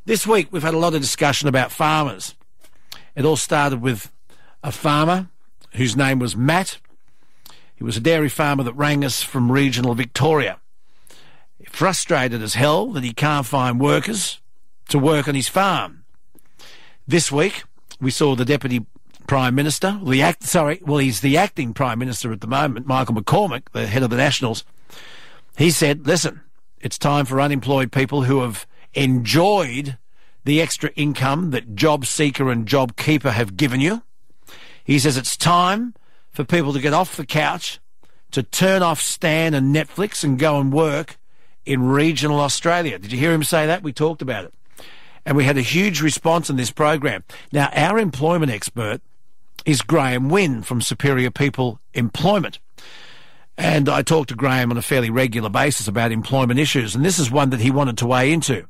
This week we've had a lot of discussion about farmers. It all started with a farmer whose name was Matt. He was a dairy farmer that rang us from regional Victoria. Frustrated as hell that he can't find workers to work on his farm. This week we saw the Deputy Prime Minister, he's the acting Prime Minister at the moment, Michael McCormack, the head of the Nationals. He said, listen, it's time for unemployed people who have enjoyed the extra income that JobSeeker and JobKeeper have given you. He says it's time for people to get off the couch, to turn off Stan and Netflix and go and work in regional Australia. Did you hear him say that? We talked about it. And we had a huge response in this program. Now, our employment expert is Graham Wynn from Superior People Employment. And I talk to Graham on a fairly regular basis about employment issues, and this is one that he wanted to weigh into.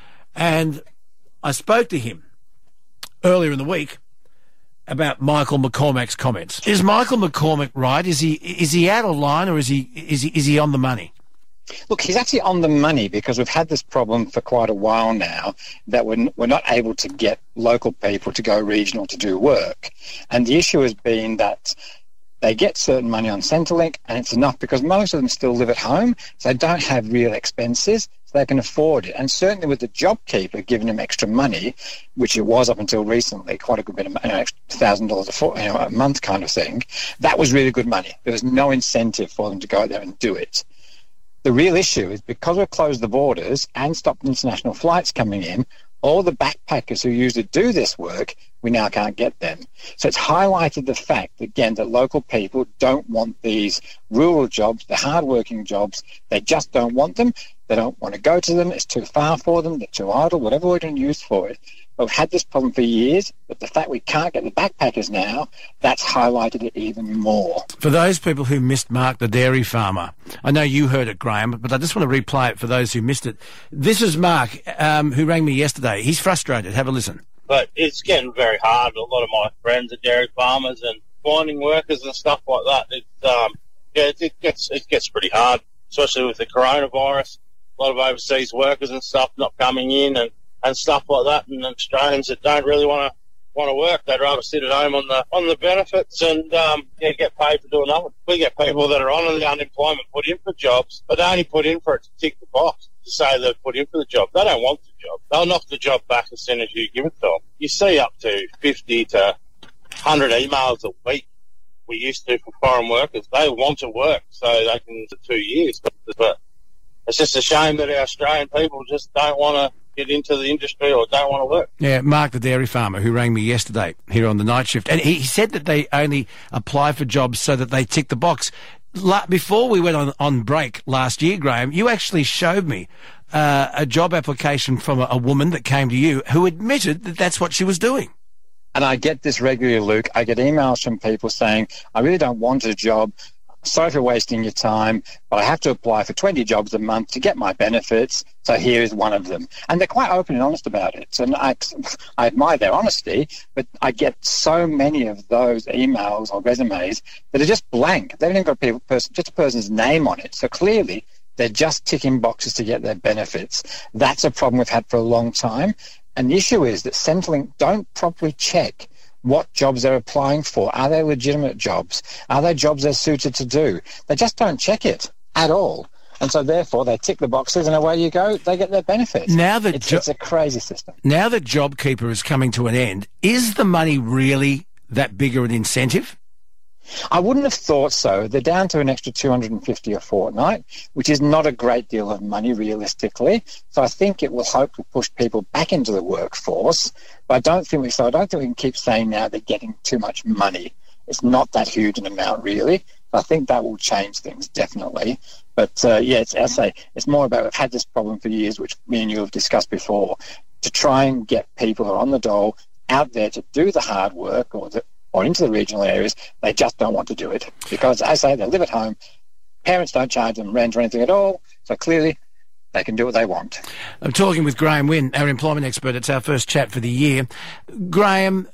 And I spoke to him earlier in the week about Michael McCormack's comments. Is Michael McCormack right? Is he out of line, or is he on the money? Look, he's actually on the money, because we've had this problem for quite a while now that we're not able to get local people to go regional to do work. And the issue has been that they get certain money on Centrelink, and it's enough because most of them still live at home, so they don't have real expenses, so they can afford it. And certainly with the JobKeeper giving them extra money, which it was up until recently, quite a good bit of $1,000 a month kind of thing, that was really good money. There was no incentive for them to go out there and do it. The real issue is because we've closed the borders and stopped international flights coming in, all the backpackers who usually do this work, we now can't get them. So it's highlighted the fact, again, that local people don't want these rural jobs, the hard-working jobs. They just don't want them. They don't want to go to them. It's too far for them. They're too idle, whatever we're going to use for it. But we've had this problem for years, but the fact we can't get the backpackers now, that's highlighted it even more. For those people who missed Mark the dairy farmer, I know you heard it, Graham, but I just want to replay it for those who missed it. This is Mark, who rang me yesterday. He's frustrated. Have a listen. But it's getting very hard. A lot of my friends are dairy farmers, and finding workers and stuff like that, it gets pretty hard, especially with the coronavirus. A lot of overseas workers and stuff not coming in and stuff like that, and Australians that don't really want to work. They'd rather sit at home on the benefits and get paid for doing nothing. We get people that are on the unemployment put in for jobs, but they only put in for it to tick the box to say they've put in for the job. They don't want the job. They'll knock the job back as soon as you give it to them. You see up to 50 to 100 emails a week we used to for foreign workers. They want to work, so they can for 2 years. But it's just a shame that our Australian people just don't want to get into the industry or don't want to work. Yeah, Mark the dairy farmer who rang me yesterday here on the night shift. And he said that they only apply for jobs so that they tick the box. Before we went on break last year, Graham, you actually showed me a job application from a woman that came to you who admitted that that's what she was doing. And I get this regularly, Luke. I get emails from people saying, I really don't want a job. Sorry for wasting your time, but I have to apply for 20 jobs a month to get my benefits, so here is one of them. And they're quite open and honest about it. So I admire their honesty, but I get so many of those emails or resumes that are just blank. They haven't even got just a person's name on it. So clearly, they're just ticking boxes to get their benefits. That's a problem we've had for a long time. And the issue is that Centrelink don't properly check what jobs they're applying for. Are they legitimate jobs? Are they jobs they're suited to do? They just don't check it at all. And so therefore they tick the boxes and away you go, they get their benefits. Now that it's a crazy system. Now that JobKeeper is coming to an end, is the money really that big of an incentive? I wouldn't have thought so. They're down to an extra $250 a fortnight, which is not a great deal of money realistically. So I think it will hopefully push people back into the workforce. But I don't think we can keep saying now they're getting too much money. It's not that huge an amount really. I think that will change things definitely. But it's more about, we've had this problem for years, which me and you have discussed before, to try and get people who are on the dole out there to do the hard work or into the regional areas. They just don't want to do it because, as I say, they live at home. Parents don't charge them rent or anything at all, so clearly they can do what they want. I'm talking with Graham Wynn, our employment expert. It's our first chat for the year. Graham,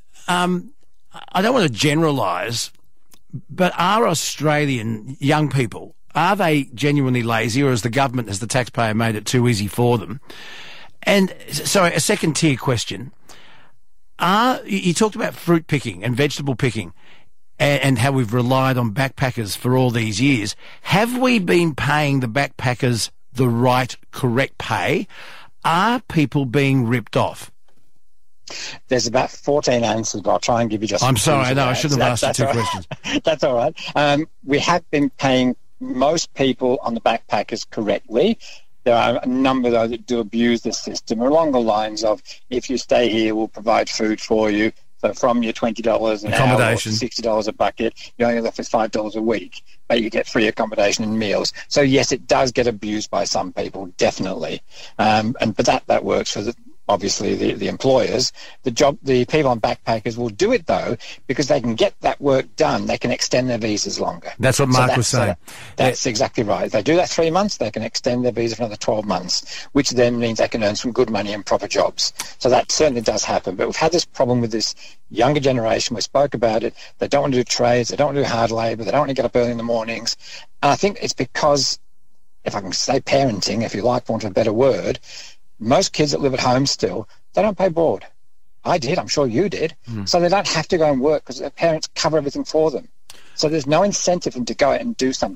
I don't want to generalise, but are Australian young people, are they genuinely lazy, or has the government, has the taxpayer made it too easy for them? And, sorry, a second tier question. You talked about fruit picking and vegetable picking and how we've relied on backpackers for all these years. Have we been paying the backpackers the right, correct pay? Are people being ripped off? There's about 14 answers, but I'll try and give you just... I'm sorry, I know, I shouldn't have asked you two questions. That's all right. We have been paying most people on the backpackers correctly. There are a number, though, that do abuse the system along the lines of, if you stay here, we'll provide food for you. So from your $20 an hour or $60 a bucket, you're only left with $5 a week, but you get free accommodation and meals. So, yes, it does get abused by some people, definitely. But that works for obviously the employers. The people on backpackers will do it, though, because they can get that work done. They can extend their visas longer. That's what Mark was saying. That's exactly right. If they do that 3 months, they can extend their visa for another 12 months, which then means they can earn some good money and proper jobs. So that certainly does happen. But we've had this problem with this younger generation. We spoke about it. They don't want to do trades. They don't want to do hard labour. They don't want to get up early in the mornings. And I think it's because, if I can say parenting, if you like, for want of a better word, most kids that live at home still, they don't pay board. I did. I'm sure you did. So they don't have to go and work because their parents cover everything for them. So there's no incentive for them to go out and do something.